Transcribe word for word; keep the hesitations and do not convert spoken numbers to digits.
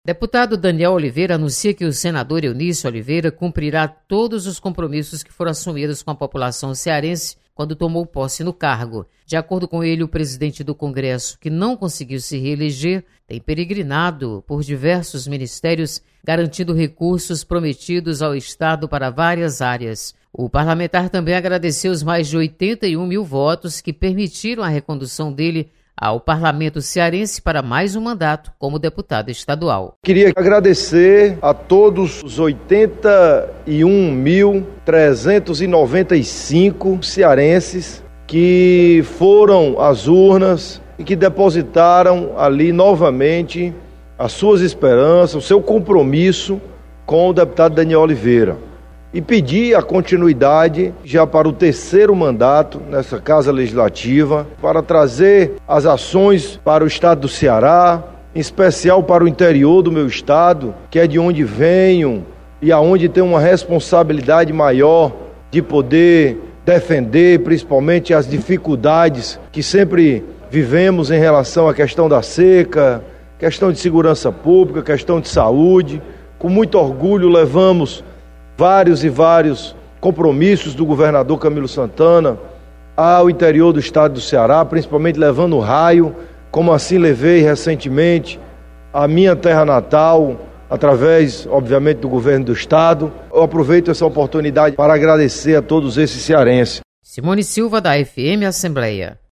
Deputado Daniel Oliveira anuncia que o senador Eunício Oliveira cumprirá todos os compromissos que foram assumidos com a população cearense quando tomou posse no cargo. De acordo com ele, o presidente do Congresso, que não conseguiu se reeleger, tem peregrinado por diversos ministérios, garantindo recursos prometidos ao Estado para várias áreas. O parlamentar também agradeceu os mais de oitenta e um mil votos que permitiram a recondução dele ao Parlamento cearense para mais um mandato como deputado estadual. Queria agradecer a todos os oitenta e um mil trezentos e noventa e cinco cearenses que foram às urnas e que depositaram ali novamente as suas esperanças, o seu compromisso com o deputado Daniel Oliveira. E pedir a continuidade já para o terceiro mandato nessa Casa Legislativa, para trazer as ações para o estado do Ceará, em especial para o interior do meu estado, que é de onde venho e aonde tem uma responsabilidade maior de poder defender principalmente as dificuldades que sempre vivemos em relação à questão da seca, questão de segurança pública, questão de saúde. Com muito orgulho levamos vários e vários compromissos do governador Camilo Santana ao interior do estado do Ceará, principalmente levando o raio, como assim levei recentemente a minha terra natal, através, obviamente, do governo do estado. Eu aproveito essa oportunidade para agradecer a todos esses cearenses. Simone Silva, da F M Assembleia.